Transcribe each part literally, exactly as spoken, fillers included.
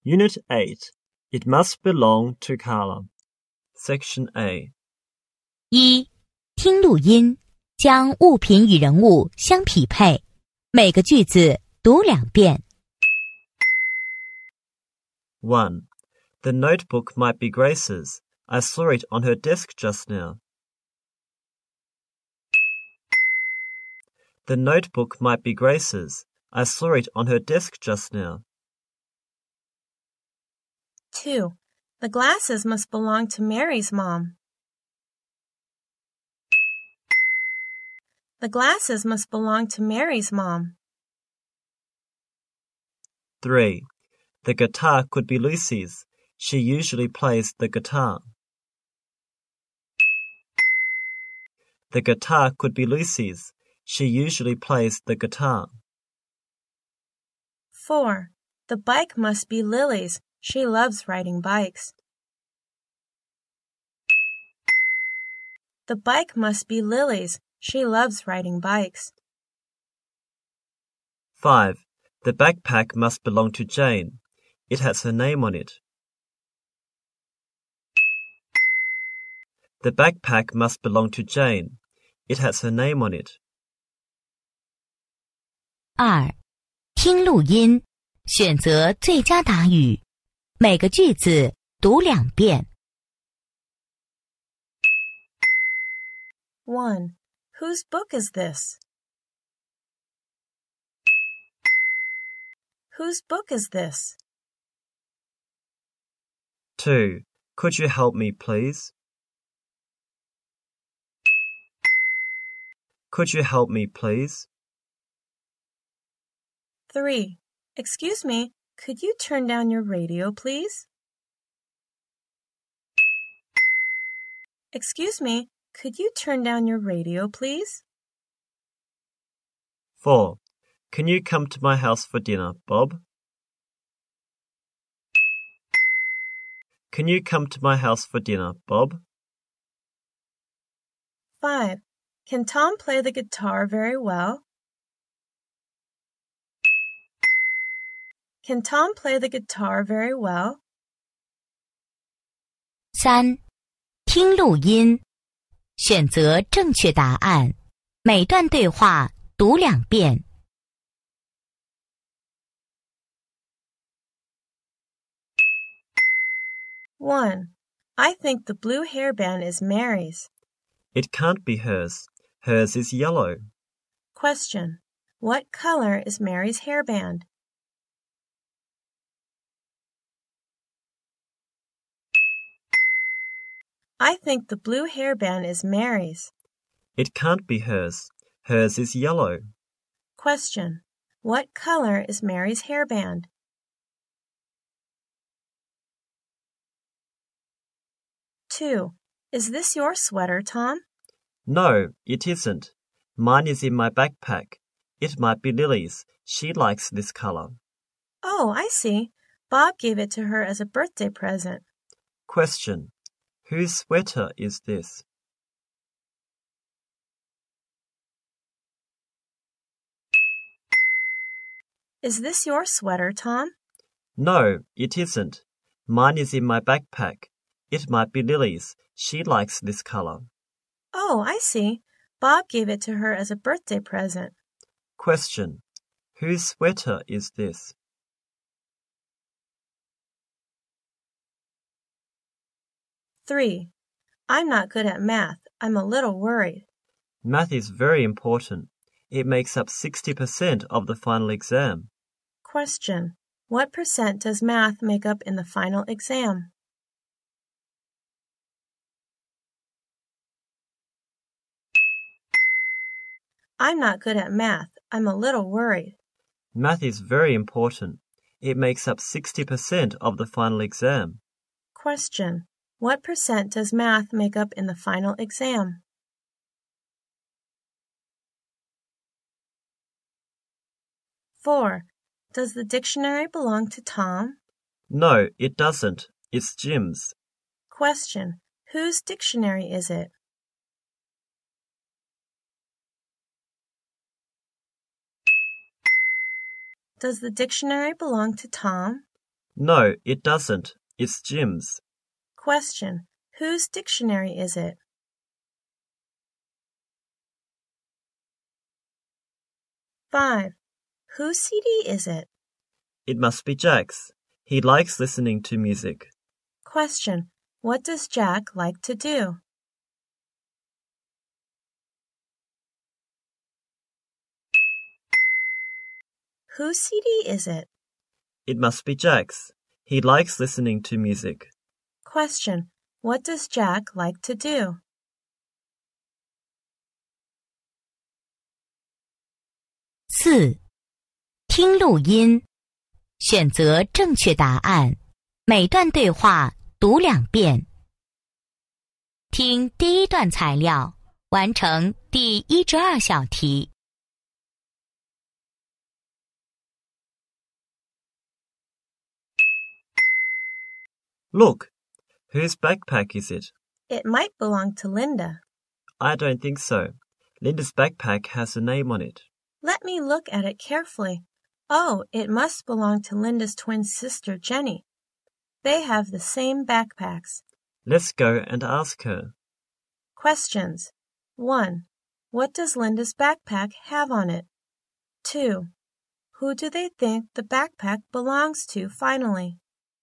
Unit eight. It must belong to Carla. Section A. 一、听录音，将物品与人物相匹配，每个句子读两遍。 one. The notebook might be Grace's. I saw it on her desk just now. The notebook might be Grace's. I saw it on her desk just now. two. The glasses must belong to Mary's mom. The glasses must belong to Mary's mom. three. The guitar could be Lucy's. She usually plays the guitar. The guitar could be Lucy's. She usually plays the guitar. four. The bike must be Lily's. She loves riding bikes. The bike must be Lily's. She loves riding bikes. five. The backpack must belong to Jane. It has her name on it. The backpack must belong to Jane. It has her name on it. 二、听录音，选择最佳答语，每个句子读两遍。 one. Whose book is this? Whose book is this? two. Could you help me, please? Could you help me, please? three. Excuse me, could you turn down your radio, please? Excuse me, could you turn down your radio, please? four. Can you come to my house for dinner, Bob? Can you come to my house for dinner, Bob? five. Can Tom play the guitar very well? Can Tom play the guitar very well? 三、听录音，选择正确答案，每段对话读两遍。 one. I think the blue hairband is Mary's. It can't be hers. Hers is yellow. Question. What color is Mary's hairband? I think the blue hairband is Mary's. It can't be hers. Hers is yellow. Question. What color is Mary's hairband? two. Is this your sweater, Tom? No, it isn't. Mine is in my backpack. It might be Lily's. She likes this color. Oh, I see. Bob gave it to her as a birthday present. Question. Whose sweater is this? Is this your sweater, Tom? No, it isn't. Mine is in my backpack. It might be Lily's. She likes this color. Oh, I see. Bob gave it to her as a birthday present. Question. Whose sweater is this? three. I'm not good at math. I'm a little worried. Math is very important. It makes up sixty percent of the final exam. Question. What percent does math make up in the final exam? I'm not good at math. I'm a little worried. Math is very important. It makes up sixty percent of the final exam. Question. What percent does math make up in the final exam? four. Does the dictionary belong to Tom? No, it doesn't. It's Jim's. Question. Whose dictionary is it? Does the dictionary belong to Tom? No, it doesn't. It's Jim's. Question. Whose dictionary is it? Five. Whose C D is it? It must be Jack's. He likes listening to music. Question. What does Jack like to do? Whose C D is it? It must be Jack's. He likes listening to music. Question. What does Jack like to do? 四、听录音，选择正确答案，每段对话读两遍。听第一段材料，完成第一至二小题。 Look, whose backpack is it? It might belong to Linda. I don't think so. Linda's backpack has a name on it. Let me look at it carefully. Oh, it must belong to Linda's twin sister, Jenny. They have the same backpacks. Let's go and ask her. Questions. one. What does Linda's backpack have on it? two. Who do they think the backpack belongs to finally?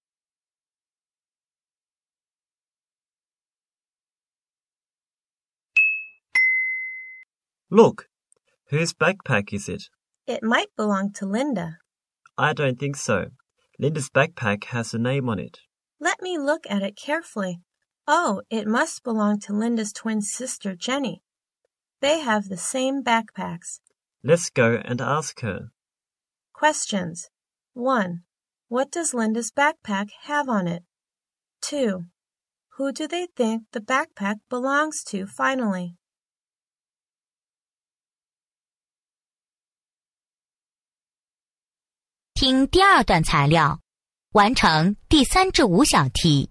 Look, whose backpack is it? It might belong to Linda. I don't think so. Linda's backpack has a name on it. Let me look at it carefully. Oh, it must belong to Linda's twin sister, Jenny. They have the same backpacks. Let's go and ask her. Questions. one. What does Linda's backpack have on it? two. Who do they think the backpack belongs to finally? 听第二段材料，完成第三至五小题。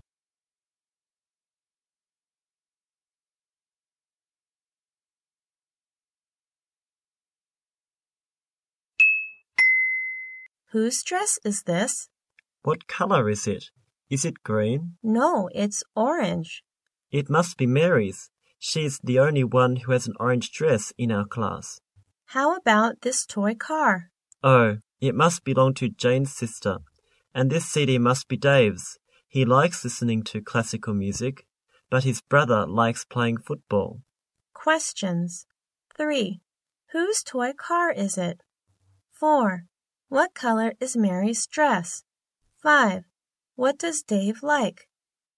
Whose dress is this? What color is it? Is it green? No, it's orange. It must be Mary's. She's the only one who has an orange dress in our class. How about this toy car? Oh, it must belong to Jane's sister. And this C D must be Dave's. He likes listening to classical music, but his brother likes playing football. Questions. three. Whose toy car is it? four. What color is Mary's dress? five. What does Dave like?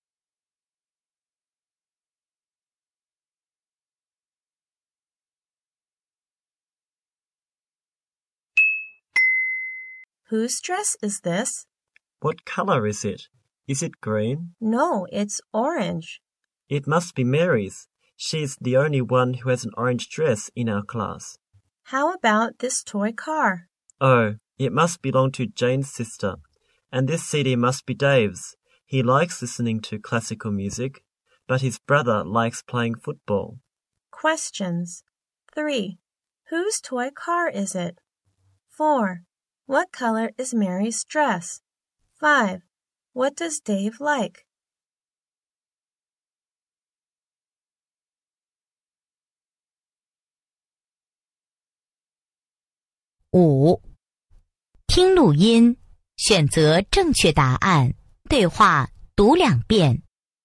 'Whose dress is this?' What color is it? Is it green? No, it's orange. It must be Mary's. She's the only one who has an orange dress in our class. How about this toy car? Oh, it must belong to Jane's sister. And this C D must be Dave's. He likes listening to classical music, but his brother likes playing football. Questions. three. Whose toy car is it? four. What color is Mary's dress? five. What does Dave like? 五、听录音，选择正确答案，对话读两遍。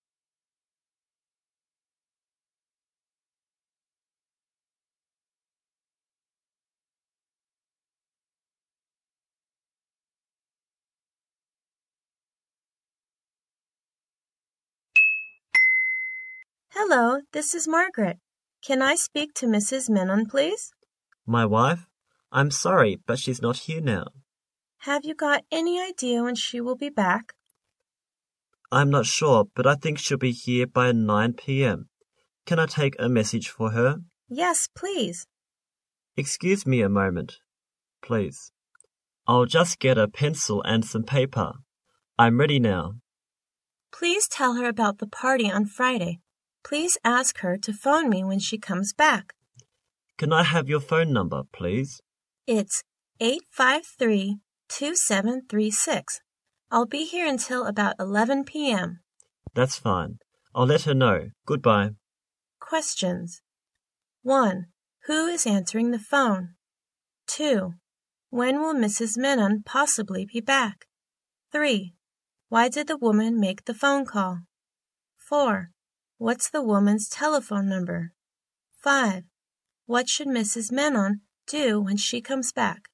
Hello, this is Margaret. Can I speak to Missus Menon, please? My wife? I'm sorry, but she's not here now. Have you got any idea when she will be back? I'm not sure, but I think she'll be here by nine p.m. Can I take a message for her? Yes, please. Excuse me a moment, please. I'll just get a pencil and some paper. I'm ready now. Please tell her about the party on Friday. Please ask her to phone me when she comes back. Can I have your phone number, please? It's eight five three, two seven three six. I'll be here until about eleven p.m. That's fine. I'll let her know. Goodbye. Questions. one. Who is answering the phone? two. When will Missus Menon possibly be back? three. Why did the woman make the phone call? four. What's the woman's telephone number? five. What should Missus Menon do when she comes back?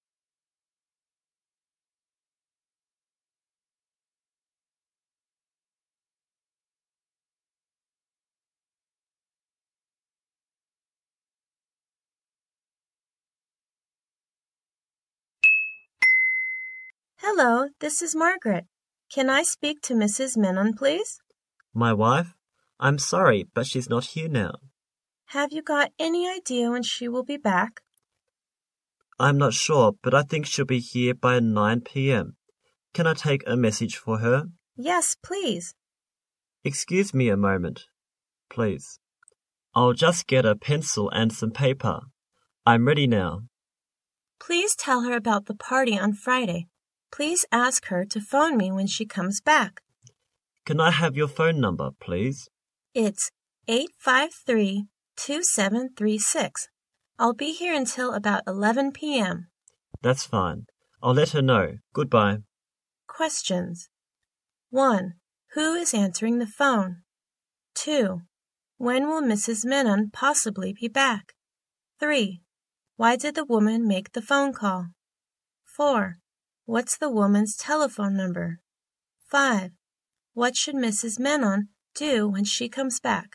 Hello, this is Margaret. Can I speak to Missus Menon, please? My wife? I'm sorry, but she's not here now. Have you got any idea when she will be back? I'm not sure, but I think she'll be here by nine p.m. Can I take a message for her? Yes, please. Excuse me a moment, please. I'll just get a pencil and some paper. I'm ready now. Please tell her about the party on Friday. Please ask her to phone me when she comes back. Can I have your phone number, please? It's eight five three, two seven three six. I'll be here until about eleven p.m. That's fine. I'll let her know. Goodbye. Questions. one. Who is answering the phone? two. When will Missus Menon possibly be back? three. Why did the woman make the phone call? four. What's the woman's telephone number? five. What should Missus Menon do when she comes back?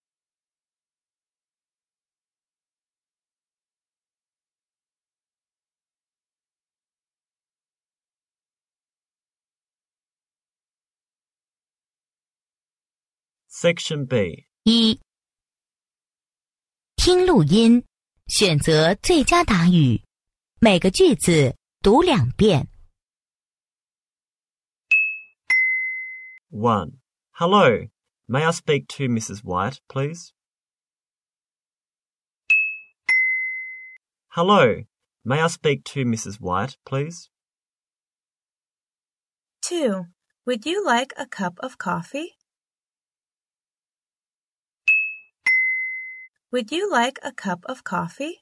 Section B. 一、听录音，选择最佳答语，每个句子读两遍。 one. Hello. May I speak to Missus White, please? Hello. May I speak to Missus White, please? two. Would you like a cup of coffee? Would you like a cup of coffee?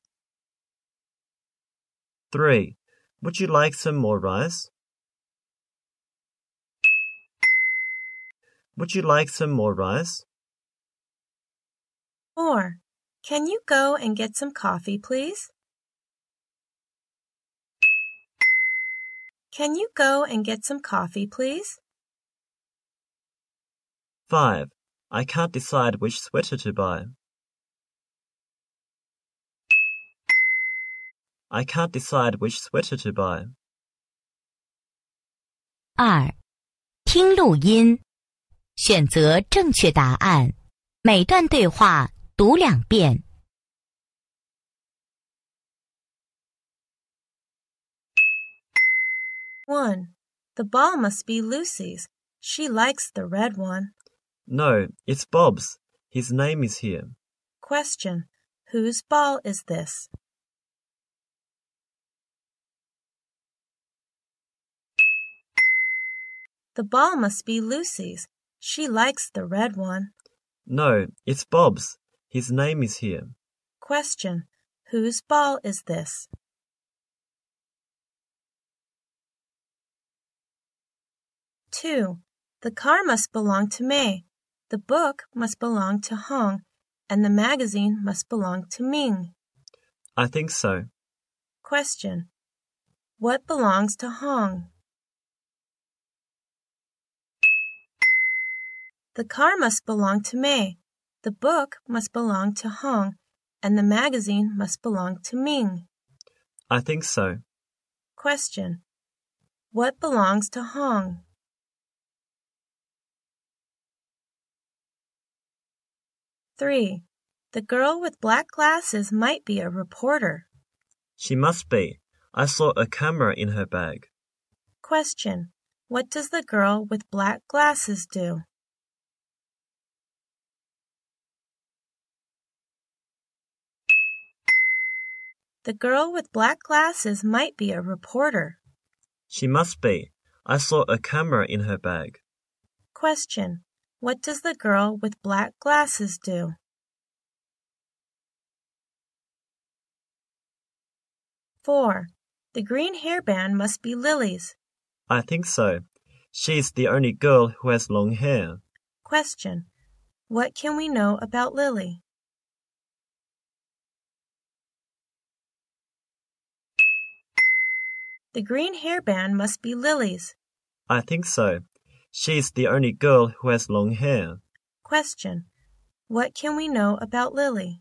three. Would you like some more rice? Would you like some more rice? four. Can you go and get some coffee, please? Can you go and get some coffee, please? five. I can't decide which sweater to buy. I can't decide which sweater to buy. 二、听录音，选择正确答案，每段对话读两遍。 one. The ball must be Lucy's. She likes the red one. No, it's Bob's. His name is here. Question. Whose ball is this? The ball must be Lucy's. She likes the red one. No, it's Bob's. His name is here. Question. Whose ball is this? two. The car must belong to May. The book must belong to Hong, and the magazine must belong to Ming. I think so. Question. What belongs to Hong? The car must belong to May. The book must belong to Hong, and the magazine must belong to Ming. I think so. Question. What belongs to Hong? three. The girl with black glasses might be a reporter. She must be. I saw a camera in her bag. Question. What does the girl with black glasses do? The girl with black glasses might be a reporter. She must be. I saw a camera in her bag. Question. What does the girl with black glasses do? Four. The green hairband must be Lily's. I think so. She's the only girl who has long hair. Question. What can we know about Lily? The green hairband must be Lily's. I think so. She's the only girl who has long hair. Question. What can we know about Lily?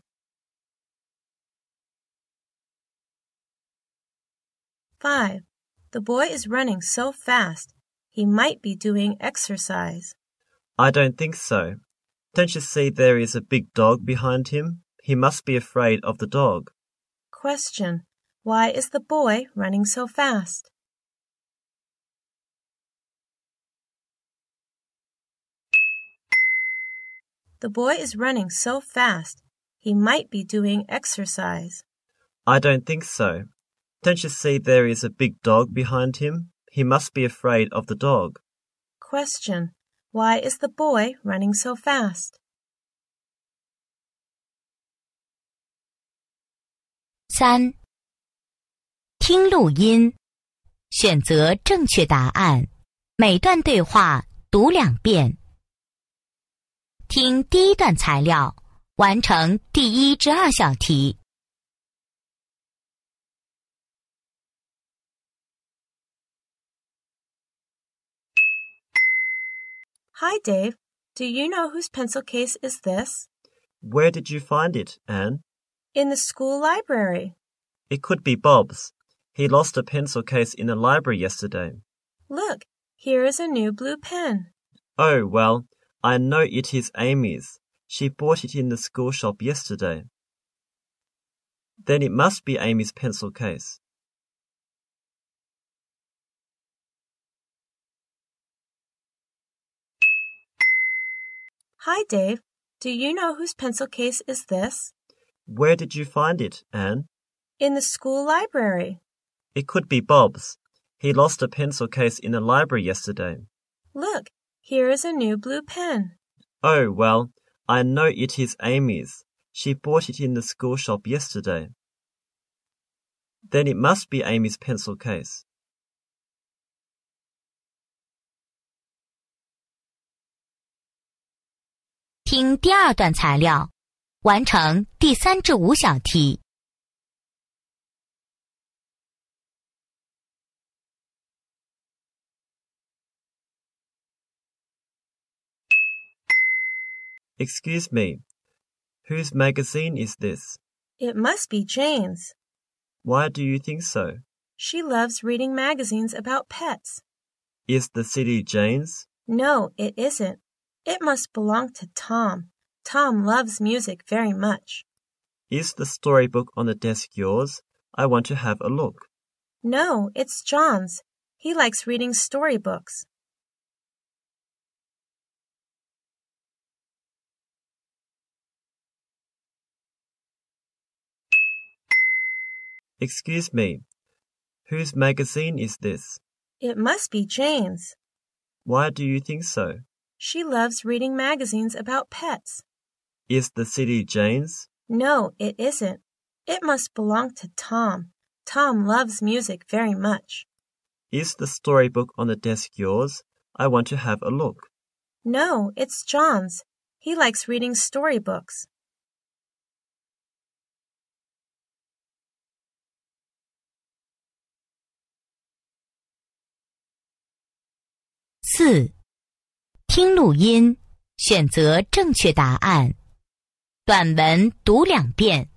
Five. The boy is running so fast, he might be doing exercise. I don't think so. Don't you see there is a big dog behind him? He must be afraid of the dog. Question. Why is the boy running so fast? The boy is running so fast, he might be doing exercise. I don't think so. Don't you see there is a big dog behind him? He must be afraid of the dog. Question. Why is the boy running so fast? 三、听录音，选择正确答案。每段对话读两遍。听第一段材料，完成第一至二小题。 Hi, Dave. Do you know whose pencil case is this? Where did you find it, Anne? In the school library. It could be Bob's. He lost a pencil case in the library yesterday. Look, here is a new blue pen. Oh, well, I know it is Amy's. She bought it in the school shop yesterday. Then it must be Amy's pencil case. Hi, Dave. Do you know whose pencil case is this? Where did you find it, Anne? In the school library. It could be Bob's. He lost a pencil case in the library yesterday. Look, here is a new blue pen. Oh, well, I know it is Amy's. She bought it in the school shop yesterday. Then it must be Amy's pencil case. 听第二段材料，完成第三至五小题。 Excuse me, whose magazine is this? It must be Jane's. Why do you think so? She loves reading magazines about pets. Is the city Jane's? No, it isn't. It must belong to Tom. Tom loves music very much. Is the storybook on the desk yours? I want to have a look. No, it's John's. He likes reading storybooks. Excuse me, whose magazine is this? It must be Jane's. Why do you think so? She loves reading magazines about pets. Is the city Jane's? No, it isn't. It must belong to Tom. Tom loves music very much. Is the storybook on the desk yours? I want to have a look. No, it's John's. He likes reading storybooks. 四、听录音，选择正确答案。短文读两遍。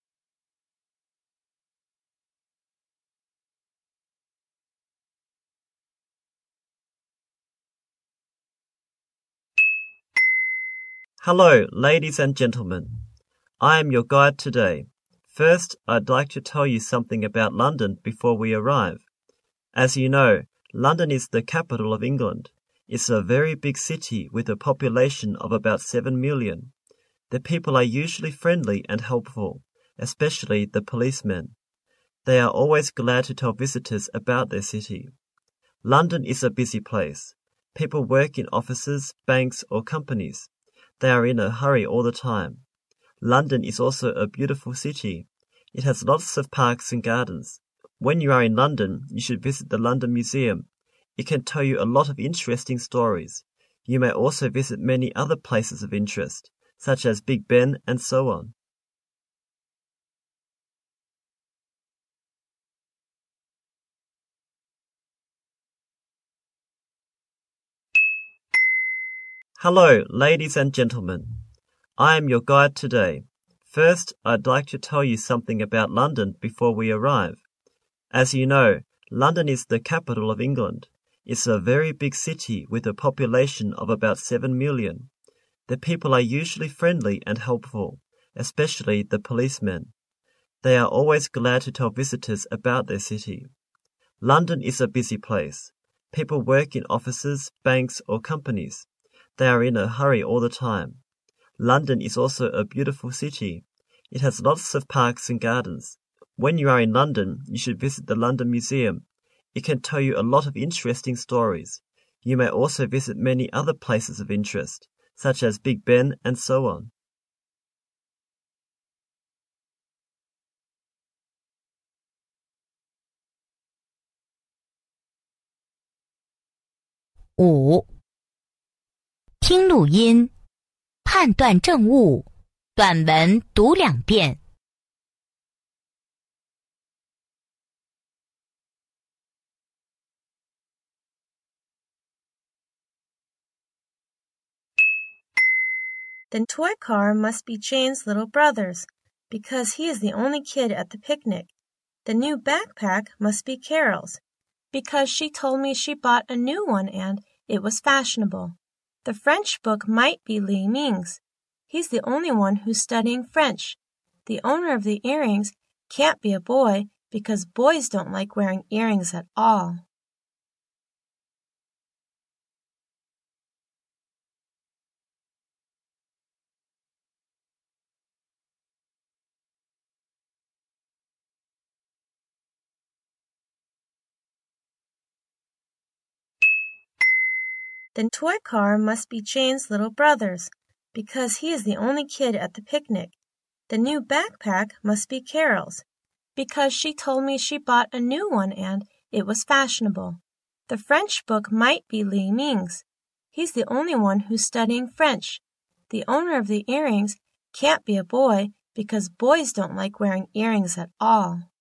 Hello, ladies and gentlemen. I am your guide today. First, I'd like to tell you something about London before we arrive. As you know, London is the capital of England. It's a very big city with a population of about seven million. The people are usually friendly and helpful, especially the policemen. They are always glad to tell visitors about their city. London is a busy place. People work in offices, banks, or companies. They are in a hurry all the time. London is also a beautiful city. It has lots of parks and gardens. When you are in London, you should visit the London Museum. It can tell you a lot of interesting stories. You may also visit many other places of interest, such as Big Ben and so on. Hello, ladies and gentlemen. I am your guide today. First, I'd like to tell you something about London before we arrive. As you know, London is the capital of England. It's a very big city with a population of about seven million. The people are usually friendly and helpful, especially the policemen. They are always glad to tell visitors about their city. London is a busy place. People work in offices, banks, or companies. They are in a hurry all the time. London is also a beautiful city. It has lots of parks and gardens. When you are in London, you should visit the London Museum. It can tell you a lot of interesting stories. You may also visit many other places of interest, such as Big Ben and so on. 五、听录音，判断正误，短文读两遍。 Then Toy Car must be Jane's little brother's, because he is the only kid at the picnic. The new backpack must be Carol's, because she told me she bought a new one and it was fashionable. The French book might be Li Ming's. He's the only one who's studying French. The owner of the earrings can't be a boy because boys don't like wearing earrings at all. Then Toy Car must be Jane's little brother's, because he is the only kid at the picnic. The new backpack must be Carol's, because she told me she bought a new one and it was fashionable. The French book might be Li Ming's. He's the only one who's studying French. The owner of the earrings can't be a boy because boys don't like wearing earrings at all.